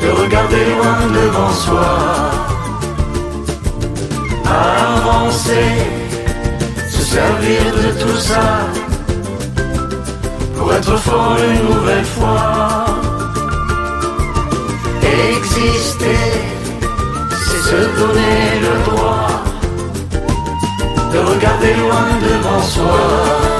de regarder loin devant soi. Avancer, se servir de tout ça, pour être fort une nouvelle fois. Exister, c'est se donner le droit de regarder loin devant soi.